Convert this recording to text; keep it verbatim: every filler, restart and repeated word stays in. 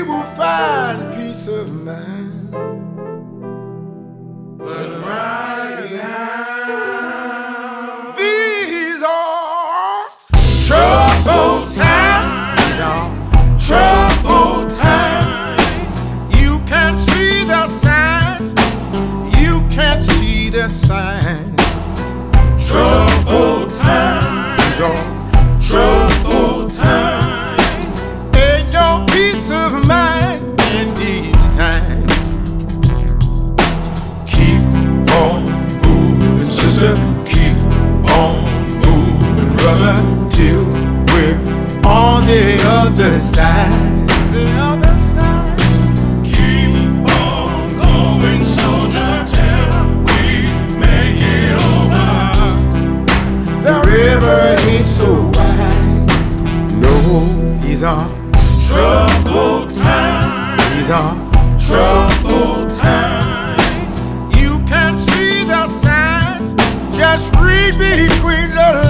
will find peace of mind. But right now, these are troubled times, y'all. Troubled times. You can't see the signs. You can't see the signs. Troubled times, y'all. Troubled times. Ain't no peace of mind in these times. Keep on moving, sister. Keep on moving, brother, till we're on the other side. The other side. Keep on going, soldier, till we make it over. The river ain't so wide. No, these are troubled times. These are troubled times. You can't see the signs. Just read between the lines.